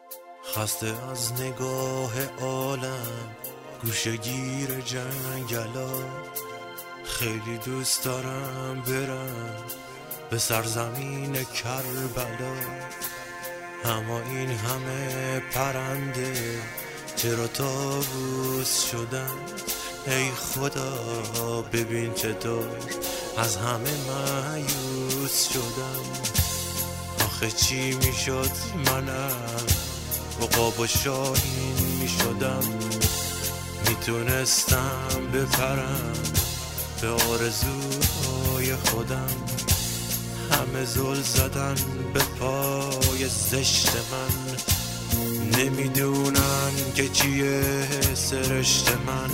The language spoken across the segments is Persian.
خسته از نگاه عالم گوشه گیر جنگلا، خیلی دوست دارم برم به سرزمین کربلا. اما این همه پرنده چرا طاووس شدن؟ ای خدا ببین چطور از همه مایوس شدم. آخه چی میشد منم عقاب و شاهین میشدم، میتونستم بپرم به آرزوهای خودم. همه زل زدن به پای زشت من، نمیدونن که چیه سرشت من،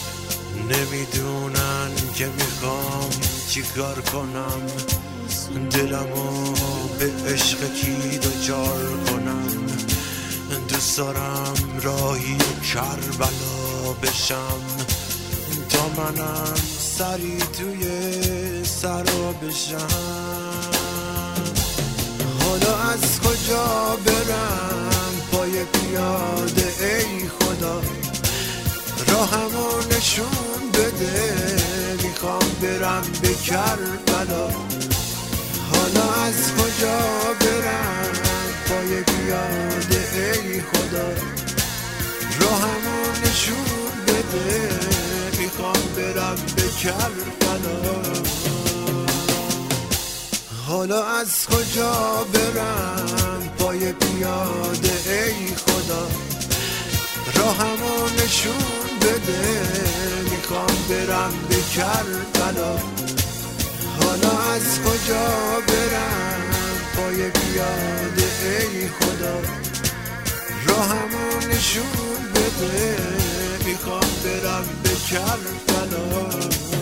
نمیدونن که میخوام چی کار کنم. دلمو به عشق کی دوچار کنم، دوست دارم راهی کربلا بشم، تا منم سری توی سرا بشم. حالا از کجا برم پای پیاده ای خدا، راهمو نشون بده میخوام برم به کربلا. حالا از کجا برم پای پیاده ای خدا، راهمو نشون بده میخوام برم به کربلا. حالا از کجا برم پای پیاده ای خدا، راهمو نشون بده میخوام برم به کربلا. حالا از کجا برم پای پیاده ای خدا، راهمو نشون بده میخوام برم به کربلا.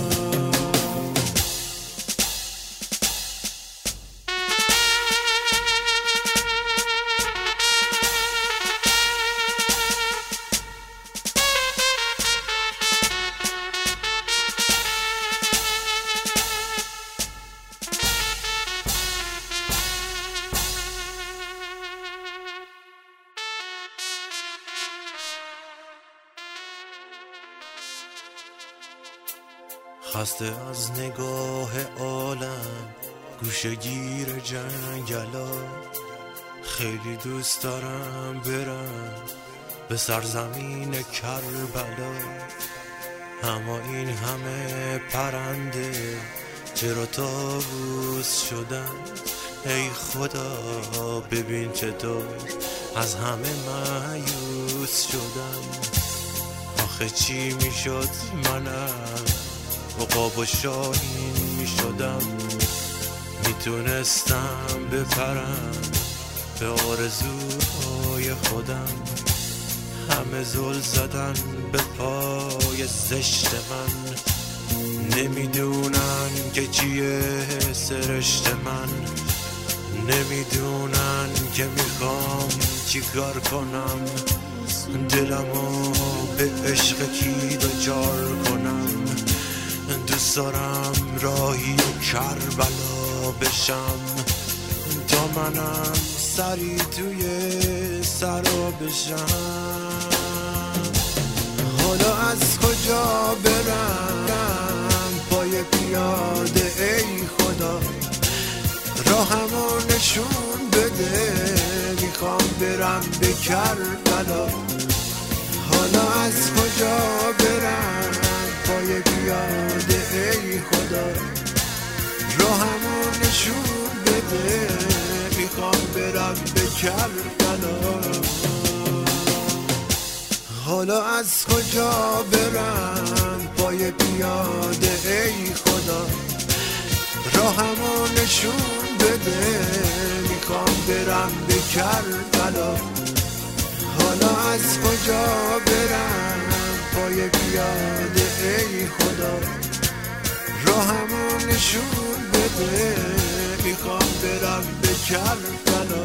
خسته از نگاه عالم گوشه گیر جنگلا، خیلی دوست دارم برم به سرزمین کربلا. اما این همه پرنده چرا طاووس شدن؟ ای خدا ببین چطور از همه مایوس شدم. آخه چی میشد منم عقاب و شاهین میشدم، میتونستم بپرم به آرزوهای خودم. همه زل زدن به پای زشت من، نمیدونن که چیه سرشت من، نمیدونن که میخوام چی کار کنم. دلمو به عشق کی دوچار کنم، دوست دارم راهی کربلا بشم، تا منم سری توی سرا بشم. حالا از کجا برم پای پیاده ای خدا، راهمو نشون بده میخوام برم به کربلا. حالا از کجا برم پای پیاده ای خدا، راهمو نشون بده میخوام برم به کربلا. حالا از کجا برم پای پیاده ای خدا، راهمو نشون بده میخوام برم به کربلا. حالا از کجا برم پای پیاده ای خدا، راهمو نشون بده میخوام برم به کربلا.